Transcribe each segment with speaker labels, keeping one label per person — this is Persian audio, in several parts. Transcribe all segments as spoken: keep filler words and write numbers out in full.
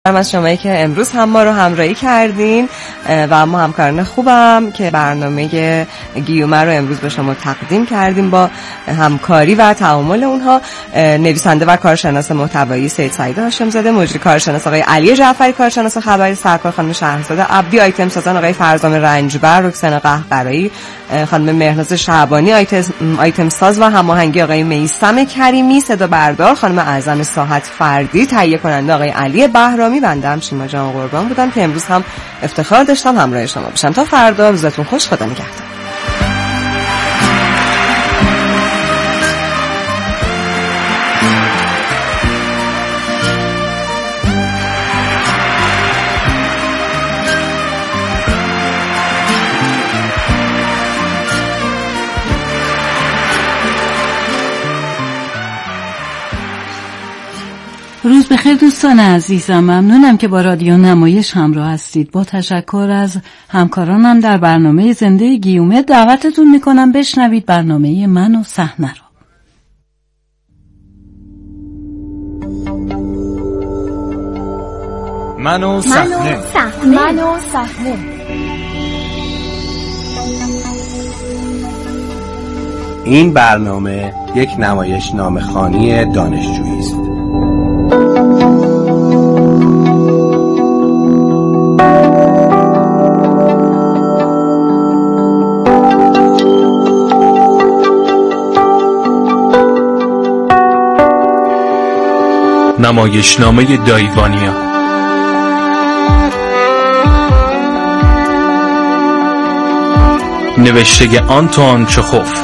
Speaker 1: از شمایی که امروز هم ما رو همراهی کردین و ما همکاران خوبم که برنامه گیومه رو امروز به شما تقدیم کردیم با همکاری و تعامل اونها. نویسنده و کارشناس محتوایی سید سعید هاشم‌زاده، مجری کارشناس آقای علی جعفری، کارشناس خبری سرکار خانم شهرزاد عبدی، آیتم سازان آقای فرزان رنجبر، رکسنا قهقرایی، خانم مهرناز شعبانی، آیتم آیتم ساز و هماهنگی آقای میثم کریمی، صدا بردار خانم اعظم ساحت فردی، تهیه کننده آقای علی بهرامی. بنده هم شیما جان قربان بودم که امروز هم افتخار داشتم همراه شما باشم. تا فردا روزتون خوش، خدا نگهدار.
Speaker 2: روز بخیر دوستان عزیزم، ممنونم که با رادیو نمایش همراه هستید. با تشکر از همکارانم در برنامه زنده گیومه دعوتتون میکنم بشنوید برنامه من و صحنه رو.
Speaker 3: من و صحنه.
Speaker 4: من و صحنه.
Speaker 5: این برنامه یک نمایش نامه‌خوانی دانشجویی است.
Speaker 3: نمایشنامه دایوانیا. نوشته آنتوان چخوف.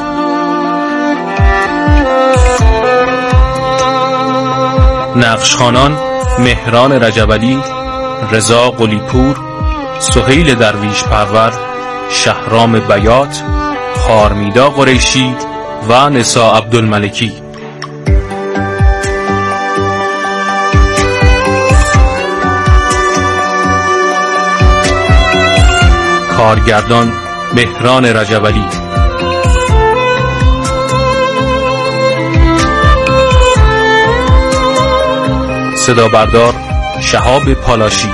Speaker 3: نقشخوانان: مهران رجبعلی، رضا قلی‌پور، سهیل درویش پرور، شهرام بیات، خارمیدا قریشی و نسا عبدالملکی. کارگردان: مهران رجبعلی. صدا بردار: شهاب پالاشی.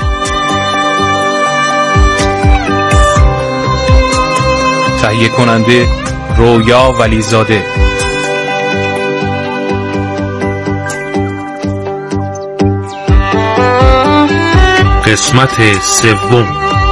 Speaker 3: تهیه کننده: رویا ولیزاده. قسمت سوم.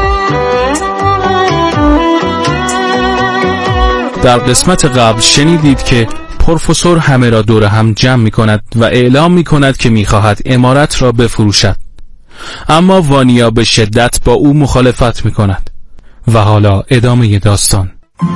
Speaker 3: در قسمت قبل شنیدید که پروفسور همه را دور هم جمع می کند و اعلام می کند که می خواهد عمارت را بفروشد، اما وانیا به شدت با او مخالفت می کند. و حالا ادامه داستان.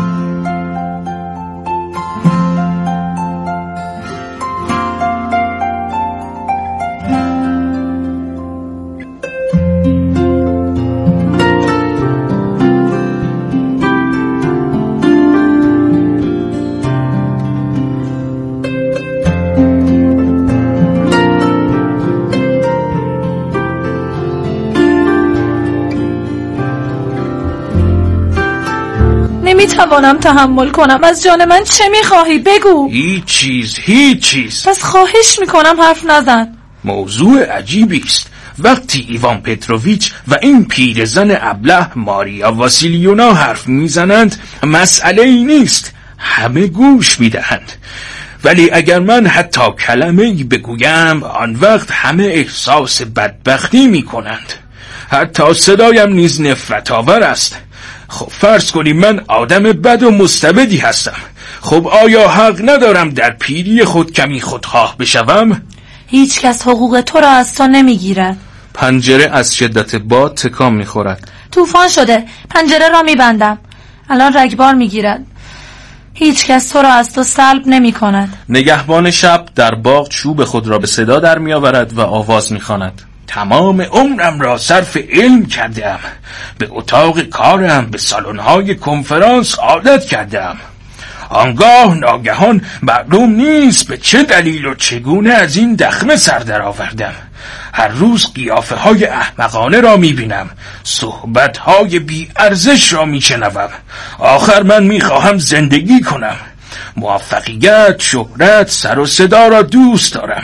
Speaker 4: نمیتوانم تحمل کنم. از جان من چه میخواهی؟ بگو.
Speaker 6: هیچ چیز هیچ چیز.
Speaker 4: پس خواهش میکنم حرف نزن.
Speaker 6: موضوع عجیبی است. وقتی ایوان پتروویچ و این پیرزن ابله ماریا واسیلیونا حرف میزنند مسئله ای نیست، همه گوش میدهند. ولی اگر من حتی کلمه‌ای بگویم آن وقت همه احساس بدبختی میکنند. حتی صدایم نیز نفرت آور است. خب فرض کنیم من آدم بد و مستبدی هستم. خب آیا حق ندارم در پیری خود کمی خودخواه بشوم؟
Speaker 4: هیچ کس حقوق تو را از تو نمیگیرد.
Speaker 3: پنجره از شدت باد تکان میخورد.
Speaker 4: طوفان شده. پنجره را میبندم. الان رگبار میگیرد. هیچ کس تو را از تو سلب نمی کند.
Speaker 3: نگهبان شب در باغ چوب خود را به صدا در میآورد و آواز میخواند.
Speaker 6: تمام عمرم را صرف علم کردم. به اتاق کارم، به سالن‌های کنفرانس عادت کردم. آنگاه ناگهان معلوم نیست به چه دلیل و چگونه از این دخمه سر در آوردم. هر روز قیافه های احمقانه را می بینم، صحبت های بی ارزش را می شنوم. آخر من می خواهم زندگی کنم. موفقیت، شهرت، سر و صدا را دوست دارم،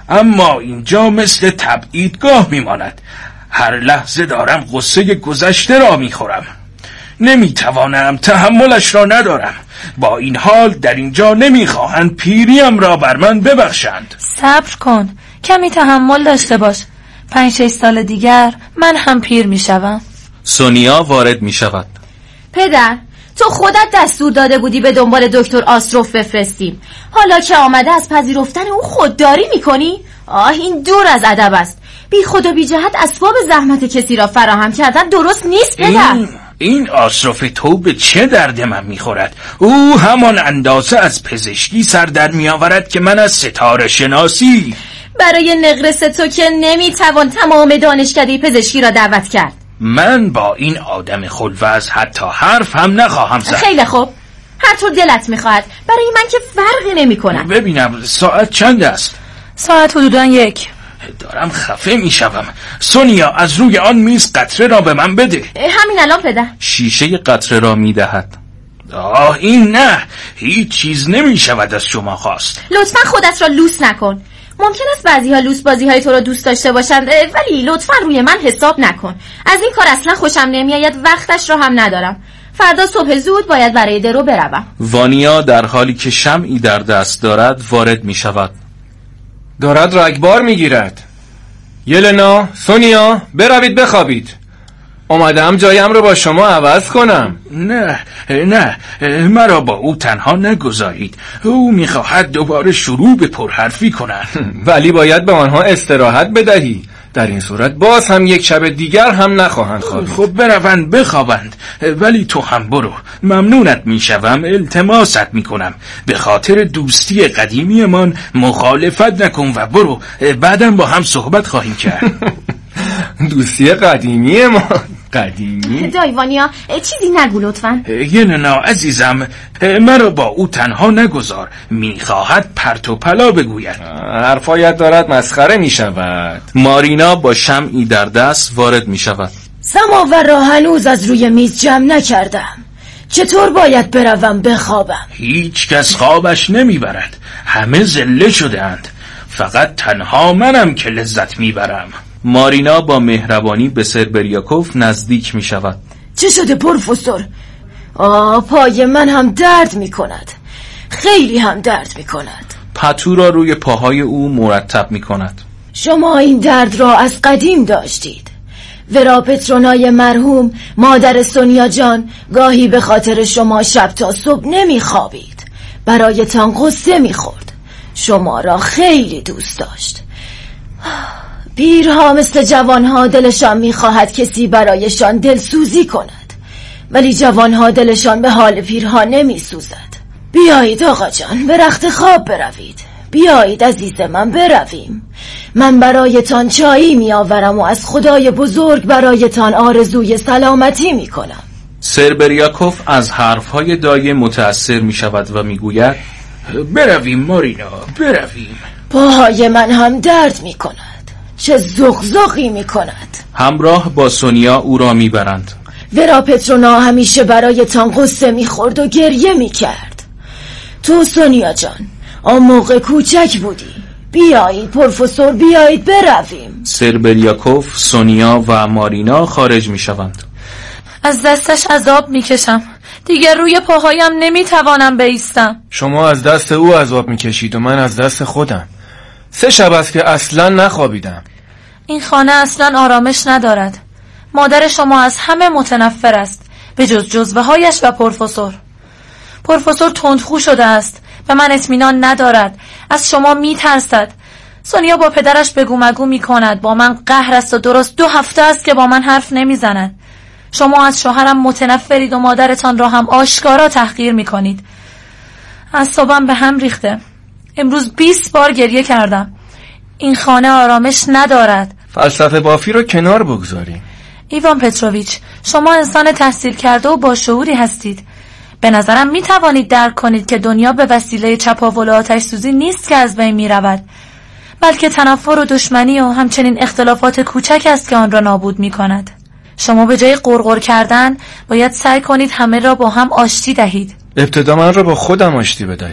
Speaker 6: اما اینجا مثل تبعیدگاه میماند. هر لحظه دارم غصه گذشته را میخورم. نمیتوانم، تحملش را ندارم. با این حال در اینجا نمیخواهند پیریم را بر من ببخشند.
Speaker 4: صبر کن، کمی تحمل داشته باش. پنج شش سال دیگر من هم پیر میشوم.
Speaker 3: سونیا وارد میشود.
Speaker 7: پدر، تو خودت دستور داده بودی به دنبال دکتر آستروف بفرستیم. حالا که آمده از پذیرفتن او خودداری میکنی؟ آه، این دور از ادب است. بی خود و بی جهت اسباب زحمت کسی را فراهم کردن درست نیست پدر.
Speaker 6: این, این آستروف تو به چه درد من میخورد؟ او همان اندازه از پزشکی سر در میآورد که من از ستاره شناسی.
Speaker 7: برای نقرس تو که نمیتوان تمام دانشکده پزشکی را دعوت کرد.
Speaker 6: من با این آدم خلوز حتی حرف هم نخواهم زد.
Speaker 7: خیلی خوب، هر طور دلت میخواهد. برای من که فرقی نمی کنم.
Speaker 6: ببینم ساعت چند است؟
Speaker 4: ساعت حدوداً یک.
Speaker 6: دارم خفه میشوم. سونیا، از روی آن میز قطره را به من بده.
Speaker 7: همین الان پدر.
Speaker 3: شیشه قطره را میدهد.
Speaker 6: آه، این نه، هیچ چیز نمیشود از شما خواست.
Speaker 7: لطفا خودت را لوس نکن. ممکن است بعضی ها لوس بازی های تو را دوست داشته باشند، ولی لطفا روی من حساب نکن. از این کار اصلا خوشم نمیآید، وقتش را هم ندارم. فردا صبح زود باید برای درو بروم.
Speaker 3: وانیا در حالی که شمعی در دست دارد وارد می شود.
Speaker 8: دارد رگبار می گیرد. یلنا، سونیا، بروید بخوابید. اومدم جایم رو با شما عوض کنم.
Speaker 6: نه نه، مرا با او تنها نگذارید. او میخواهد دوباره شروع به پرحرفی کند.
Speaker 8: ولی باید به آنها استراحت بدهی. در این صورت باز هم یک شب دیگر هم نخواهند خوابید.
Speaker 6: خب بروند بخوابند، ولی تو هم برو. ممنونت میشوم، التماست میکنم. به خاطر دوستی قدیمی من مخالفت نکن و برو. بعدم با هم صحبت خواهیم کرد.
Speaker 8: دوستی قدیمی ما قدیمی؟
Speaker 7: دایوانیا، چیزی نگو لطفا.
Speaker 6: یلنا عزیزم، مرا با او تنها نگذار. میخواهد پرت و پلا بگوید.
Speaker 8: حرفایت دارد مسخره میشود.
Speaker 3: مارینا با شمعی در دست وارد میشود.
Speaker 9: سماور را هنوز از روی میز جمع نکردم. چطور باید بروم بخوابم؟
Speaker 6: هیچ کس خوابش نمیبرد. همه زله شده اند. فقط تنها منم که لذت میبرم.
Speaker 3: مارینا با مهربانی به سربریاکوف نزدیک می شود.
Speaker 9: چه شده پروفسور؟ آه، پای من هم درد می کند. خیلی هم درد می کند.
Speaker 3: پتو را روی پاهای او مرتب می کند.
Speaker 9: شما این درد را از قدیم داشتید. ورا پترونای مرحوم مادر سونیا جان گاهی به خاطر شما شب تا صبح نمی خوابید. برایتان غصه می خورد. شما را خیلی دوست داشت. پیرها مثل جوانها دلشان میخواهد کسی برایشان دلسوزی کند، ولی جوانها دلشان به حال پیرها نمیسوزد. بیایید آقا جان، به رخت خواب بروید. بیایید عزیز من، برویم. من برایتان چایی میآورم و از خدای بزرگ برایتان آرزوی سلامتی میکنم.
Speaker 3: سربریاکوف از حرفهای دایه متأثر میشود و میگوید
Speaker 6: برویم مارینا، برویم.
Speaker 9: پاهای من هم درد میکند. چه زغزغی می کند.
Speaker 3: همراه با سونیا او را می برند.
Speaker 9: ورا پترونا همیشه برایتان قصه می خورد و گریه می کرد. تو سونیا جان، آن موقع کوچک بودی. بیایید پروفسور، بیایید برویم.
Speaker 3: سربریاکوف، سونیا و مارینا خارج می شوند.
Speaker 4: از دستش عذاب می کشم. دیگر روی پاهایم نمی توانم بایستم.
Speaker 8: شما از دست او عذاب می کشید و من از دست خودم. سه شب است که اصلا نخوابیدم.
Speaker 4: این خانه اصلا آرامش ندارد. مادر شما از همه متنفر است، به جز جزوه هایش و پروفسور. پروفسور تندخو شده است، به من اطمینان ندارد، از شما می ترسد. سونیا با پدرش بگو مگو می کند، با من قهر است و درست دو هفته است که با من حرف نمی زند. شما از شوهرم متنفرید و مادرتان را هم آشکارا تحقیر می کنید. اعصابم به هم ریخته. امروز بیست بار گریه کردم. این خانه آرامش ندارد.
Speaker 8: فلسفه بافی رو کنار بگذاریم.
Speaker 4: ایوان پتروویچ، شما انسان تحصیل کرده و با شعوری هستید. به نظرم می توانید درک کنید که دنیا به وسیله چپاول و آتش سوزی نیست که از بین می رود، بلکه تنفر و دشمنی و همچنین اختلافات کوچک است که آن را نابود می کند. شما به جای غرغر کردن باید سعی کنید همه را با هم آشتی دهید.
Speaker 8: ابتدا من را با خودم آشتی بدهید.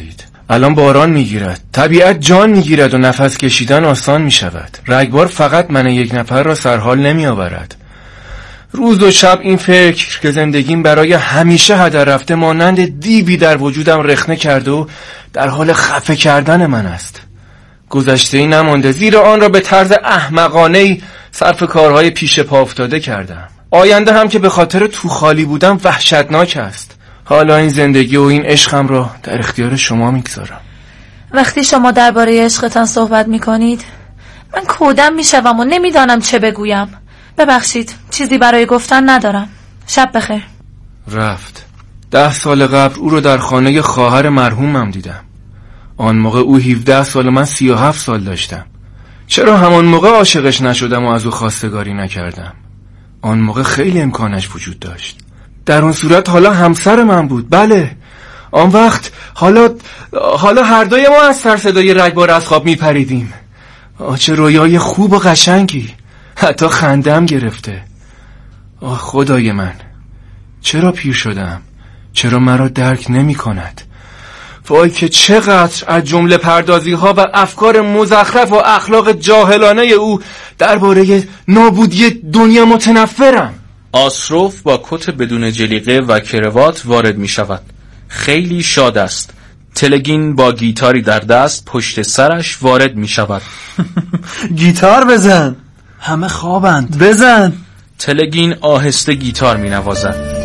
Speaker 8: الان باران میگیرد، طبیعت جان میگیرد و نفس کشیدن آسان میشود. رگبار فقط من یک نفر را سرحال نمی آورد. روز و شب این فکر که زندگیم برای همیشه هدر رفته مانند دیوی در وجودم رخنه کرده و در حال خفه کردن من است. گذشته‌ای نمانده، زیرا آن را به طرز احمقانه‌ای صرف کارهای پیش پا افتاده کردم. آینده هم که به خاطر تو خالی بودم وحشتناک است. حالا این زندگی و این عشقم را در اختیار شما میگذارم.
Speaker 4: وقتی شما درباره عشقتان صحبت میکنید من کودم میشوم و نمیدانم چه بگویم. ببخشید، چیزی برای گفتن ندارم. شب بخیر.
Speaker 8: رفت. ده سال قبل او رو در خانه خواهر مرحومم دیدم. آن موقع او هفده سال و من سی و هفت سال داشتم. چرا همان موقع عاشقش نشدم و از او خواستگاری نکردم؟ آن موقع خیلی امکانش وجود داشت. در اون صورت حالا همسر من بود. بله، آن وقت حالا حالا هر دوی ما از سر صدای رگبار از خواب میپریدیم. آه چه رویای خوب و قشنگی. حتی خندم گرفته. آه خدای من، چرا پیر شدم؟ چرا مرا درک نمی کند؟ وای که چقدر از جمله پردازی ها و افکار مزخرف و اخلاق جاهلانه او درباره نابودی دنیا متنفرم.
Speaker 3: آسروف با کت بدون جلیقه و کروات وارد می شود. خیلی شاد است. تلگین با گیتاری در دست پشت سرش وارد می شود.
Speaker 10: گیتار بزن، همه خوابند، بزن.
Speaker 3: تلگین آهسته گیتار می نوازد.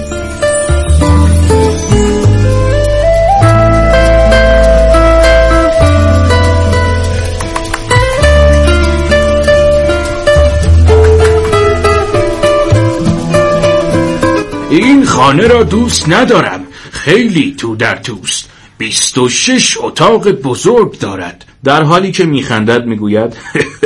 Speaker 6: این خانه را دوست ندارم، خیلی تو در توست. بیست و شش اتاق بزرگ دارد.
Speaker 3: در حالی که میخندد میگوید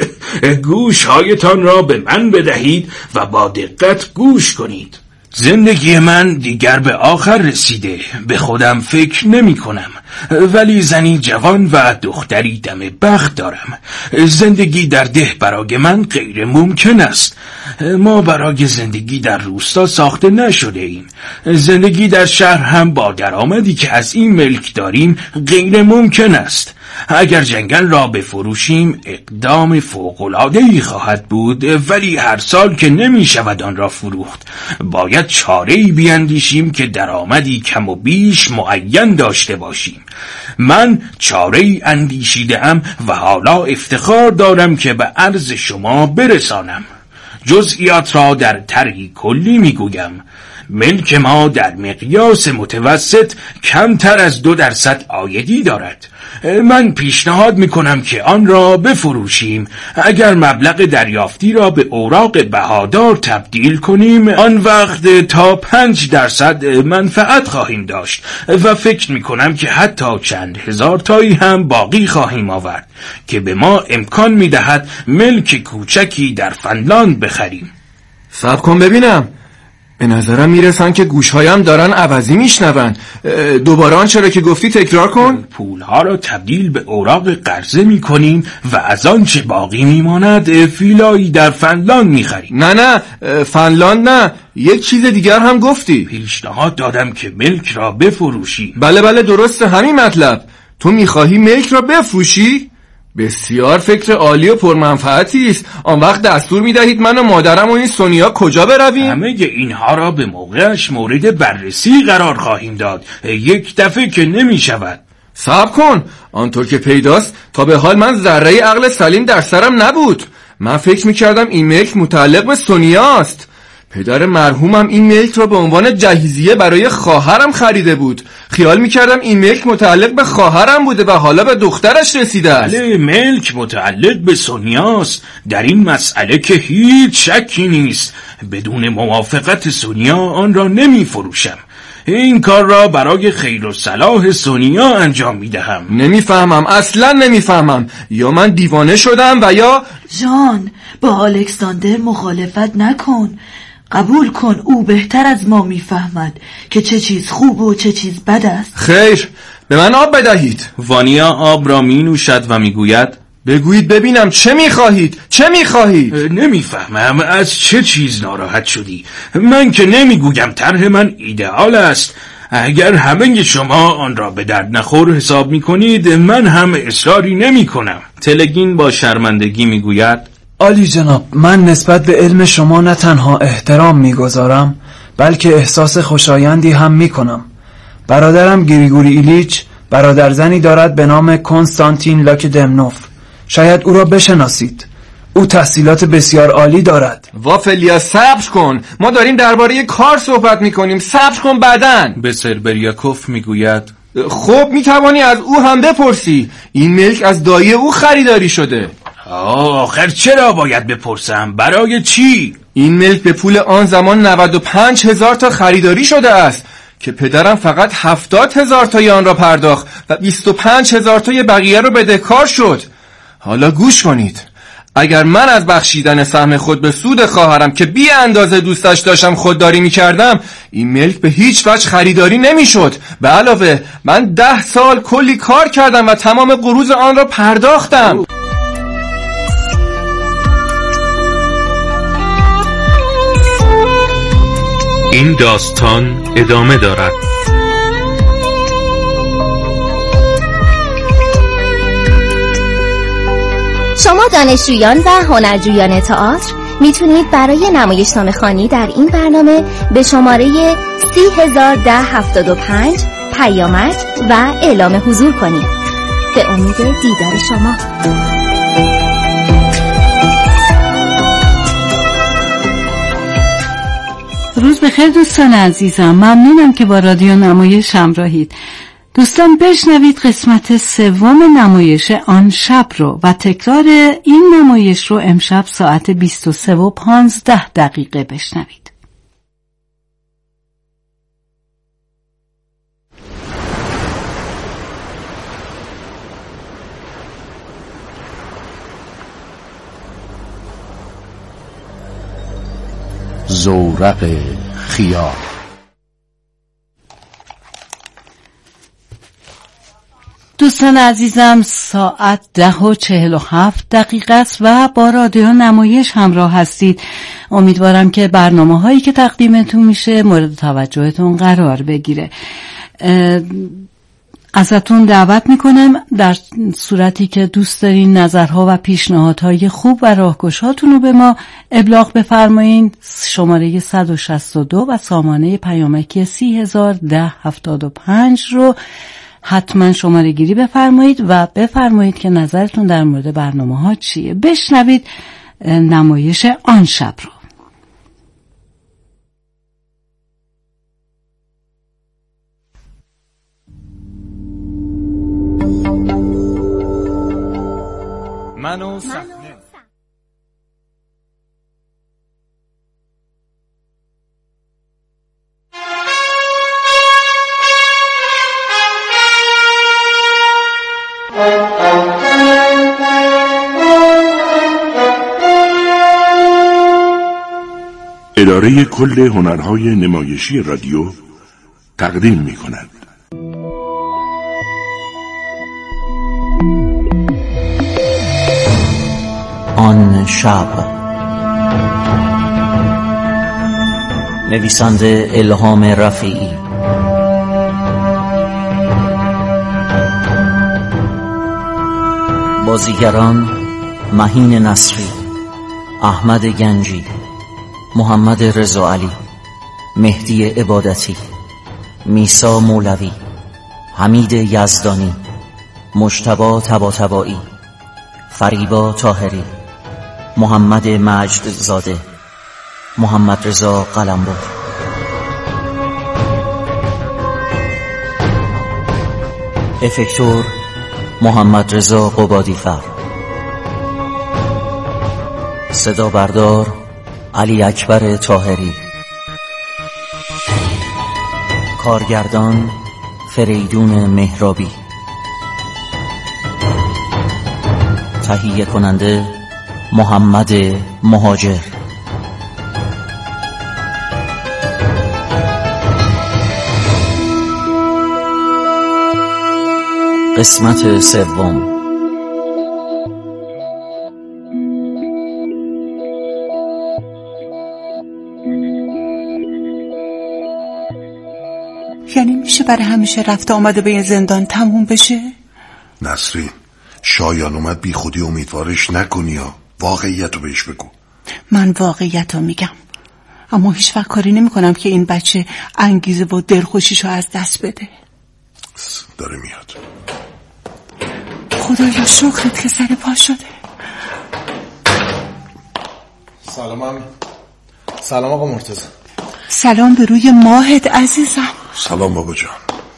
Speaker 6: گوش هایتان را به من بدهید و با دقت گوش کنید. زندگی من دیگر به آخر رسیده. به خودم فکر نمی کنم، ولی زنی جوان و دختری دم بخت دارم. زندگی در ده برای من غیر ممکن است. ما برای زندگی در روستا ساخته نشده ایم. زندگی در شهر هم با درآمدی که از این ملک داریم غیر ممکن است. اگر جنگل را بفروشیم اقدام فوق‌العاده‌ای خواهد بود، ولی هر سال که نمی شود آن را فروخت. باید چاره‌ای بیندیشیم که درآمدی کم و بیش معین داشته باشیم. من چاره‌ای اندیشیده‌ام و حالا افتخار دارم که به عرض شما برسانم. جزئیات را در طرحی کلی میگویم. ملک ما در مقیاس متوسط کمتر از دو درصد عایدی دارد. من پیشنهاد میکنم که آن را بفروشیم. اگر مبلغ دریافتی را به اوراق بهادار تبدیل کنیم، آن وقت تا پنج درصد منفعت خواهیم داشت و فکر میکنم که حتی چند هزار تایی هم باقی خواهیم آورد که به ما امکان میدهد ملک کوچکی در فنلاند بخریم.
Speaker 8: صبر کن ببینم. به نظرم میرسن که گوشهایم دارن عوضی میشنون. دوباره آن چرا که گفتی تکرار کن.
Speaker 6: پولها را تبدیل به اوراق قرضه میکنیم و از آن چه باقی میماند فیلایی در فنلاند میخریم.
Speaker 8: نه نه فنلاند نه، یک چیز دیگر هم گفتی.
Speaker 6: پیشنهاد دادم که ملک را بفروشی.
Speaker 8: بله بله درسته، همین مطلب. تو میخواهی ملک را بفروشی؟ بسیار فکر عالی و پرمنفعتی است. آن وقت دستور میدهید من و مادرم و این سونیا کجا برویم؟
Speaker 6: همه اینها را به موقعش مورد بررسی قرار خواهیم داد. یک دفعه که نمی شود.
Speaker 8: صبر کن. آنطور که پیداست تا به حال من ذره عقل سلیم در سرم نبود. من فکر میکردم این ملک متعلق به سونیا است. پدر مرحومم این ملک را به عنوان جهیزیه برای خواهرم خریده بود. خیال میکردم این ملک متعلق به خواهرم بوده و حالا به دخترش رسیده است.
Speaker 6: بله، ملک متعلق به سونیاست. در این مسئله که هیچ شکی نیست. بدون موافقت سونیا آن را نمی فروشم. این کار را برای خیر و صلاح سونیا انجام میدهم.
Speaker 8: نمیفهمم، اصلا نمیفهمم. یا من دیوانه شدم و یا
Speaker 11: جان با الکساندر مخالفت نکن. قبول کن او بهتر از ما میفهمد که چه چیز خوب و چه چیز بد است.
Speaker 8: خیر، به من آب بدهید.
Speaker 3: وانیا آب را می نوشد و می گوید
Speaker 8: بگویید ببینم چه میخواهید؟ چه میخواهید؟
Speaker 6: نمیفهمم از چه چیز ناراحت شدی. من که نمیگویم طرح من ایدئال است. اگر همه شما آن را به درد نخور حساب می کنید من هم اصراری نمی کنم.
Speaker 3: تلگین با شرمندگی می گوید
Speaker 10: عالی جناب، من نسبت به علم شما نه تنها احترام می گذارم بلکه احساس خوشایندی هم می کنم. برادرم گریگوری ایلیچ برادرزنی دارد به نام کنستانتین لاکدمنوف. شاید او را بشناسید. او تحصیلات بسیار عالی دارد.
Speaker 8: وافلیا صبر کن، ما داریم درباره کار صحبت میکنیم، صبر کن. بعدن
Speaker 3: به سربریاکوف میگوید
Speaker 8: خب میتوانی از او هم بپرسی، این ملک از دایی او خریداری شده.
Speaker 6: آخر چرا باید بپرسم؟ برای چی؟
Speaker 8: این ملک به پول آن زمان نود و پنج هزار تا خریداری شده است که پدرم فقط هفتاد هزار تای آن را پرداخت و بیست و پنج هزار تای بقیه را بدهکار شد. حالا گوش کنید، اگر من از بخشیدن سهم خود به سود خواهرم که بی اندازه دوستش داشتم خودداری می کردم، این ملک به هیچ وجه خریداری نمی شد. به علاوه من ده سال کلی کار کردم و تمام قروض آن را پرداختم.
Speaker 3: این داستان ادامه دارد.
Speaker 12: شما دانشجویان و هنرجویان تئاتر میتونید برای نمایشنامه خوانی در این برنامه به شماره سی هزار ده هفتاد و پنج پیامک و اعلام حضور کنید. به امید دیدار شما.
Speaker 2: روز بخیر دوستان عزیزم، ممنونم که با رادیو نمایش همراهید. دوستان بشنوید قسمت سوم نمایش آن شب رو و تکرار این نمایش رو امشب ساعت بیست و سه و پانزده دقیقه بشنوید.
Speaker 5: زورق خیال.
Speaker 2: دوستان عزیزم ساعت ده و چهل و هفت دقیقه است و با رادیو نمایش همراه هستید. امیدوارم که برنامه هایی که تقدیمتون میشه مورد توجهتون قرار بگیره. ازتون دعوت میکنم در صورتی که دوست دارین نظرها و پیشنهادهای خوب و راهگشاتون رو به ما ابلاغ بفرمایین. شماره صد و شصت و دو و سامانه پیامکی سی هزار ده هفتاد و پنج رو حتما شماره گیری بفرمایید و بفرمایید که نظرتون در مورد برنامه ها چیه. بشنوید نمایش آن شب رو.
Speaker 3: منو صحنه.
Speaker 13: اداره کل هنرهای نمایشی رادیو تقدیم می کند.
Speaker 14: آن شب. نویسنده الهام رفیعی. بازیگران مهین نصری، احمد گنجی، محمد رضا علی، مهدی عبادتی، میسا مولوی، حمید یزدانی، مجتبی طباطبایی، فریبا طاهری، محمد مجد زاده، محمد رضا قلمرو. افکتور محمد رضا قبادیفر. صدا بردار علی اکبر طاهری. کارگردان فریدون مهرابی. تهیه کننده محمد مهاجر. قسمت سوم.
Speaker 15: یعنی میشه برای همیشه رفته آمده به این زندان تموم بشه؟
Speaker 13: نسرین، شایان اومد بی خودی امیدوارش نکنی ها. واقعیت رو بهش بگو.
Speaker 15: من واقعیت رو میگم، اما هیچ وقت کاری نمی کنم که این بچه انگیزه و دلخوشیشو از دست بده.
Speaker 13: داره میاد.
Speaker 15: خدایا شکرت که سر پا شده.
Speaker 10: سلام هم. سلام آقا مرتضی.
Speaker 15: سلام به روی ماهت عزیزم.
Speaker 13: سلام بابا جان.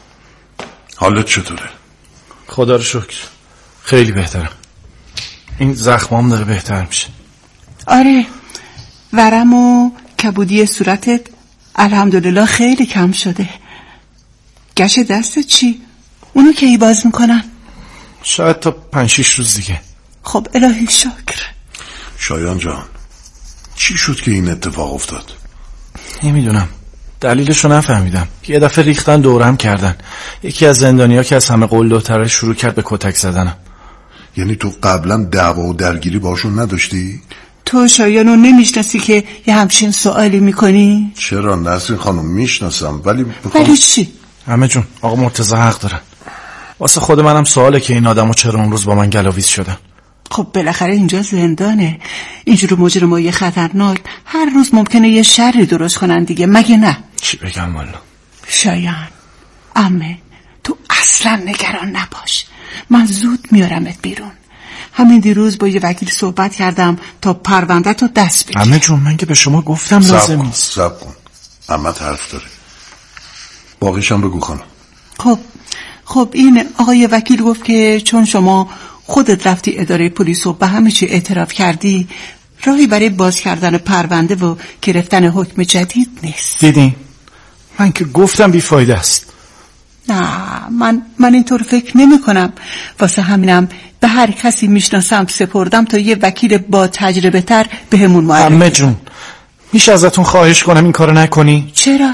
Speaker 13: حالت چطوره؟
Speaker 10: خدا رو شکر خیلی بهترم. این زخمام داره بهتر میشه.
Speaker 15: آره، ورم و کبودی صورتت الحمدلله خیلی کم شده. گش دستت چی؟ اونو کی باز میکنن؟
Speaker 10: شاید تا پنج شیش روز دیگه.
Speaker 15: خب الهی شکر.
Speaker 13: شایان جان، چی شد که این اتفاق افتاد؟
Speaker 10: نمیدونم، دلیلشو نفهمیدم. یه دفعه ریختن دورم کردن. یکی از زندانیا که از همه قلدرتره شروع کرد به کتک زدنم.
Speaker 13: یعنی تو قبلا دعوا و درگیری باشون نداشتی؟
Speaker 15: تو شایانو نمیشناسی که یه همچین سوالی میکنی؟
Speaker 13: چرا نسرین خانم میشناسم، ولی بخوام...
Speaker 15: ولی چی؟
Speaker 10: همه جون آقا مرتضی حق دارن. واسه خود منم سواله که این آدمو چرا اون روز با من گلاویز شدن.
Speaker 15: خب بالاخره اینجا زندانه. اینجور مجرمای خطرناک هر روز ممکنه یه شری درست کنن دیگه، مگه نه؟
Speaker 10: چی بگم والا؟
Speaker 15: شایان عمه، تو اصلا نگران نباش، من زود میارمت بیرون. همین دیروز با یه وکیل صحبت کردم تا پرونده تو دست بگیر.
Speaker 10: عمه جون من که به شما گفتم لازم نیست.
Speaker 13: صبر کن، عمت حرف داره. باقیشم بگو خانم.
Speaker 15: خب خب این آقای وکیل گفت که چون شما خودت رفتی اداره پلیس و به همه چی اعتراف کردی، راهی برای باز کردن پرونده و گرفتن حکم جدید نیست.
Speaker 10: دیدین؟ من که گفتم بیفایده است.
Speaker 15: نه، من من اینطور فکر نمی کنم. واسه همینم به هر کسی میشناسم سپردم تا یه وکیل با تجربه تر به همون معرفی.
Speaker 10: عمه جون میشه ازتون خواهش کنم این کارو نکنی؟
Speaker 15: چرا؟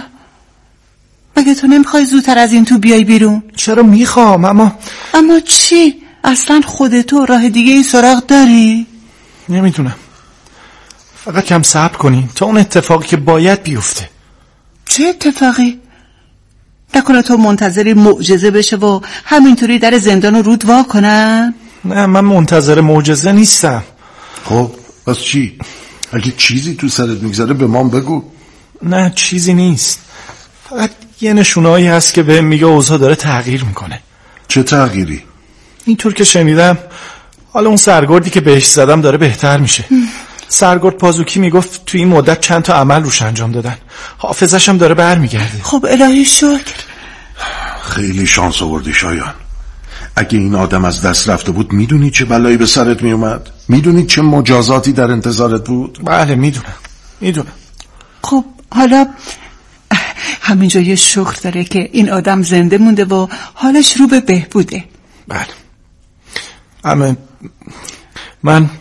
Speaker 15: مگه تو نمیخوای زودتر از این تو بیای بیرون؟
Speaker 10: چرا میخوام، اما
Speaker 15: اما چی؟ اصلا خودتو راه دیگه ای سراغ داری؟
Speaker 10: نمیدونم، فقط کم صبر کنین تا اون اتفاقی که باید بیفته.
Speaker 15: چه اتفاقی؟ نکنه تو منتظری معجزه بشه و همینطوری در زندان رو رود وا کنن؟
Speaker 10: نه من منتظر معجزه نیستم.
Speaker 13: خب پس چی؟ اگه چیزی تو سرت میگذاره به ما بگو.
Speaker 10: نه چیزی نیست، فقط یه نشونهایی هست که بهم میگه اوضاع داره تغییر میکنه.
Speaker 13: چه تغییری؟
Speaker 10: اینطور که شنیدم حالا اون سرگردی که بهش زدم داره بهتر میشه. سرگرد پازوکی میگفت تو این مدت چند تا عمل روش انجام دادن، حافظش هم داره برمیگرده.
Speaker 15: خب الهی شکر.
Speaker 13: خیلی شانس آوردی شایان. اگه این آدم از دست رفته بود میدونی چه بلایی به سرت میومد؟ میدونی چه مجازاتی در انتظارت بود؟
Speaker 10: بله میدونم میدونم.
Speaker 15: خب حالا همینجا یه شکر داره که این آدم زنده مونده و حالش رو به بهبوده.
Speaker 10: بله اما من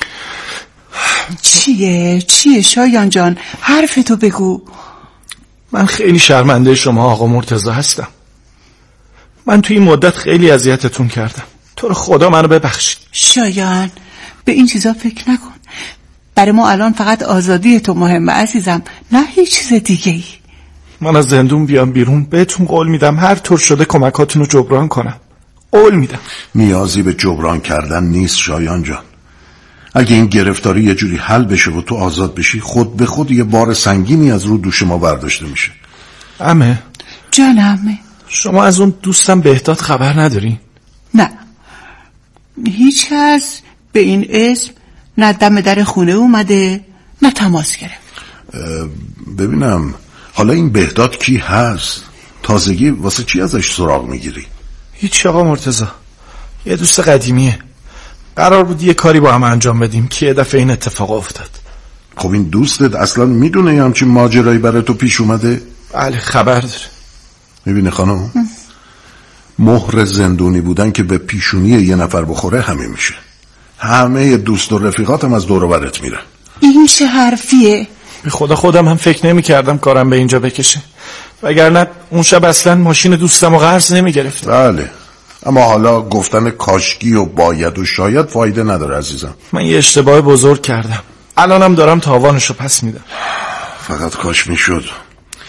Speaker 15: چیه چیه شایان جان؟ حرفتو بگو.
Speaker 10: من خیلی شرمنده شما آقا مرتضی هستم. من توی این مدت خیلی اذیتتون کردم، تو رو خدا منو ببخشید.
Speaker 15: شایان به این چیزا فکر نکن، برای ما الان فقط آزادی تو مهمه عزیزم، نه هیچ چیز دیگه ای.
Speaker 10: من از زندون بیام بیرون بهتون قول میدم هر طور شده کمکاتون رو جبران کنم، قول میدم.
Speaker 13: نیازی به جبران کردن نیست شایان جان. اگه این گرفتاری یه جوری حل بشه و تو آزاد بشی، خود به خود یه بار سنگینی از رو دوش ما برداشته میشه.
Speaker 10: عمه
Speaker 15: جان عمه،
Speaker 10: شما از اون دوستم بهداد خبر نداری؟
Speaker 15: نه، هیچ کس به این اسم نه دم در خونه اومده نه تماس گرفت.
Speaker 13: ببینم حالا این بهداد کی هست؟ تازگی واسه چی ازش سراغ میگیری؟
Speaker 10: هیچ آقا مرتضی، یه دوست قدیمیه، قرار بود یه کاری با هم انجام بدیم که یه دفعه این اتفاق افتاد.
Speaker 13: خب این دوستت اصلا میدونه یه همچین ماجرایی برای تو پیش اومده؟
Speaker 10: بله خبر داره.
Speaker 13: میبینی خانم، مهر زندونی بودن که به پیشونی یه نفر بخوره همه میشه. همه دوست و رفیقاتم از دور و برت میرن.
Speaker 15: این چه حرفیه؟
Speaker 10: به خدا خودم هم فکر نمی کردم کارم به اینجا بکشه، وگرنه اون شب اصلا ماشین دوستم رو قرض نمی گرفت.
Speaker 13: بله، اما حالا گفتن کاشکی و باید و شاید فایده نداره عزیزم.
Speaker 10: من یه اشتباه بزرگ کردم، الانم دارم تاوانشو پس میدم.
Speaker 13: فقط کاش میشد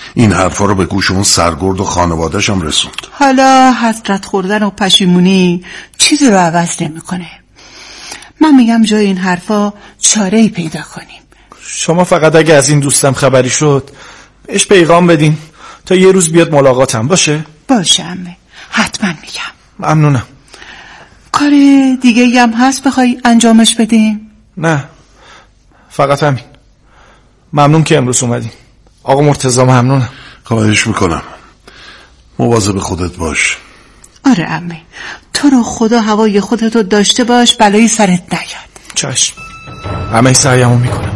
Speaker 13: این حرفا رو به گوش اون سرگرد و خانواده‌ش هم رسوند.
Speaker 15: حالا حسرت خوردن و پشیمونی چیزی رو عوض نمی‌کنه. من میگم جای این حرفا چاره‌ای پیدا کنیم.
Speaker 10: شما فقط اگه از این دوستم خبری شد بهش پیغام بدین تا یه روز بیاد ملاقاتم. باشه؟
Speaker 15: باشه عمه، حتما میگم.
Speaker 10: ممنونم.
Speaker 15: کار دیگه هم هست بخوای انجامش بدیم؟
Speaker 10: نه، فقط همین. ممنون که امروز اومدین آقا مرتضی. ممنونم.
Speaker 13: خواهش میکنم. مواظب خودت باش.
Speaker 15: آره عمه، تو رو خدا هوای خودتو داشته باش، بلایی سرت نیاد.
Speaker 10: چشم، همه سعیمو میکنم.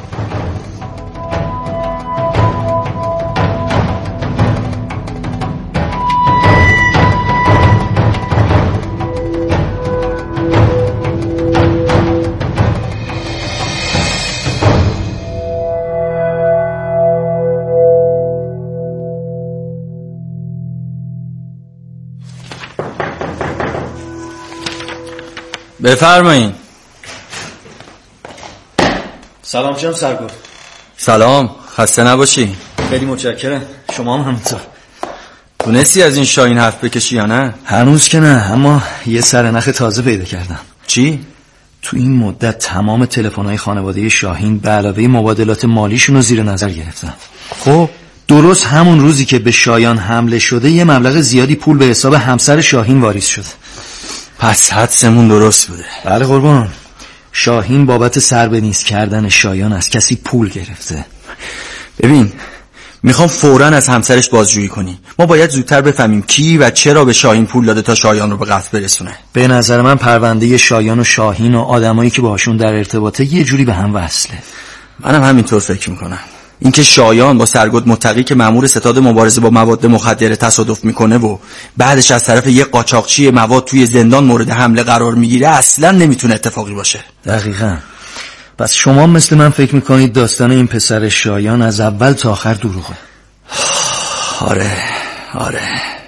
Speaker 16: بفرمایین.
Speaker 14: سلام جناب سرگرد.
Speaker 16: سلام، خسته نباشی.
Speaker 14: خیلی متشکرم، شما هم همینطور.
Speaker 16: تونستی از این شاهین حرف بکشی یا نه؟
Speaker 14: هنوز که نه، اما یه سرنخ تازه پیدا کردم.
Speaker 16: چی؟
Speaker 14: تو این مدت تمام تلفن‌های خانواده شاهین به علاوه مبادلات مالیشون رو زیر نظر گرفتم.
Speaker 16: خب
Speaker 14: درست همون روزی که به شایان حمله شده یه مبلغ زیادی پول به حساب همسر شاهین واریز شد.
Speaker 16: پس حدسمون درست بوده.
Speaker 14: بله قربان، شاهین بابت سر به نیست کردن شایان از کسی پول گرفته.
Speaker 16: ببین، میخوام فوراً از همسرش بازجویی کنی. ما باید زودتر بفهمیم کی و چرا به شاهین پول داده تا شایان رو به قتل برسونه.
Speaker 14: به نظر من پرونده شایان و شاهین و آدمایی که باهاشون در ارتباطه یه جوری به هم وصله.
Speaker 16: منم همینطور فکر میکنم. اینکه شایان با سرگرد متقی که مأمور ستاد مبارزه با مواد مخدر تصادف میکنه و بعدش از طرف یک قاچاقچی مواد توی زندان مورد حمله قرار میگیره اصلا نمیتونه اتفاقی باشه.
Speaker 14: دقیقاً. پس شما مثل من فکر میکنید داستان این پسر شایان از اول تا آخر دروغه؟
Speaker 16: آره آره،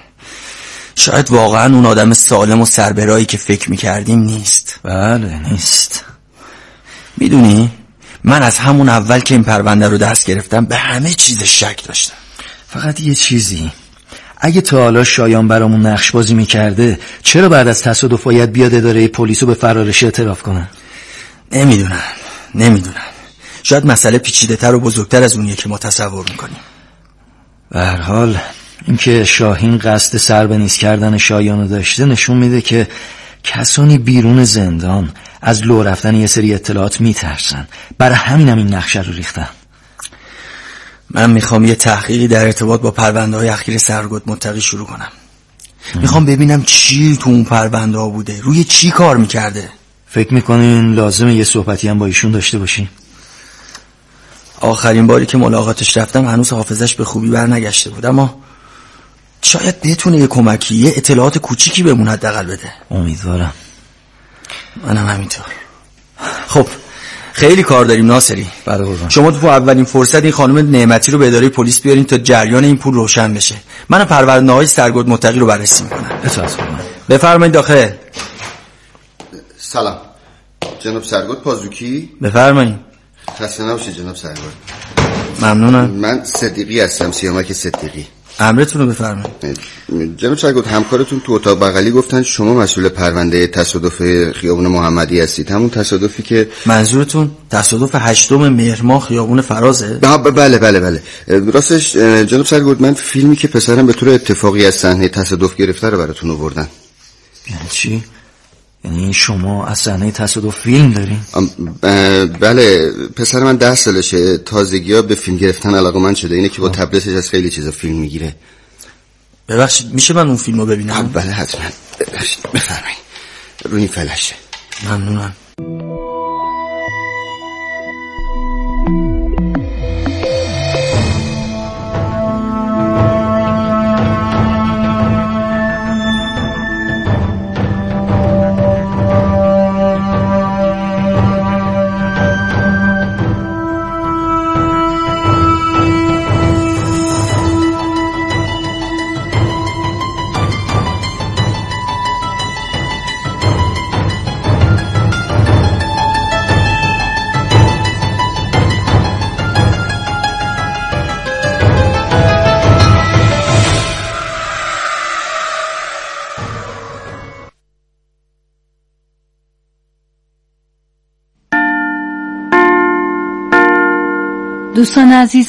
Speaker 16: شاید واقعا اون آدم سالم و سربرایی که فکر میکردیم نیست.
Speaker 14: بله نیست.
Speaker 16: میدونی من از همون اول که این پرونده رو دست گرفتم به همه چیز شک داشتم.
Speaker 14: فقط یه چیزی، اگه تا حالا شایان برامون نقش بازی میکرده چرا بعد از تصادف باید بیاد اداره پلیس رو به فرارش اعتراف کنه؟
Speaker 16: نمیدونم نمیدونم شاید مسئله پیچیده تر و بزرگتر از اونیه که ما تصور میکنیم.
Speaker 14: به هر حال اینکه شاهین قصد سر به نیست کردن شایانو داشته نشون میده که کسانی بیرون زندان از لو رفتن یه سری اطلاعات میترسن. برای همینم این نقشه رو ریختن.
Speaker 16: من میخوام یه تحقیقی در ارتباط با پرونده های اخیر سرگرد متقی شروع کنم. میخوام ببینم چی تو اون پرونده ها بوده، روی چی کار میکرده.
Speaker 14: فکر میکنین لازمه یه صحبتی هم با ایشون داشته باشیم؟
Speaker 16: آخرین باری که ملاقاتش رفتم هنوز حافظش به خوبی بر نگشته بود، اما شاید بتونه یه کمکی، یه اطلاعات کوچیکی بهمون حداقل بده.
Speaker 14: امیدوارم.
Speaker 16: منم همینطور. خب خیلی کار داریم ناصری.
Speaker 14: بله قربان.
Speaker 16: شما تو اولین فرصت این خانم نعمتی رو به اداره پلیس بیارین تا جریان این پول روشن بشه. منم پرونده‌های سرگرد متقی رو بررسی میکنم.
Speaker 14: اطاعت قربان.
Speaker 16: بفرمایید داخل.
Speaker 17: سلام جناب سرگرد پازوکی.
Speaker 16: بفرمایید.
Speaker 17: خسته نباشید جناب سرگرد.
Speaker 16: ممنونم.
Speaker 17: من صدیقی هستم، سیامک صدیقی.
Speaker 16: امرتون رو بفرمایید.
Speaker 17: جناب سرگرد همکارتون تو اتاق بغلی گفتن شما مسئول پرونده تصادف خیابون محمدی هستید، همون تصادفی که
Speaker 16: منظورتون تصادف هشتم مهر ماه خیابون فرازه؟
Speaker 17: بله بله بله راستش جناب سرگرد من فیلمی که پسرم به طور اتفاقی از صحنه تصادف گرفته رو براتون آوردن.
Speaker 14: یعنی چی؟ یعنی شما از صحنه تصادف فیلم دارین؟
Speaker 17: بله پسر من ده سالشه، تازگی ها به فیلم گرفتن علاقه‌مند شده، اینه که با تبلتش از خیلی چیزا فیلم میگیره.
Speaker 16: ببخشید میشه من اون فیلم رو ببینم؟
Speaker 17: بله حتما. بفرمایید روی این فلشه.
Speaker 16: ممنونم.
Speaker 2: دوستان عزیز،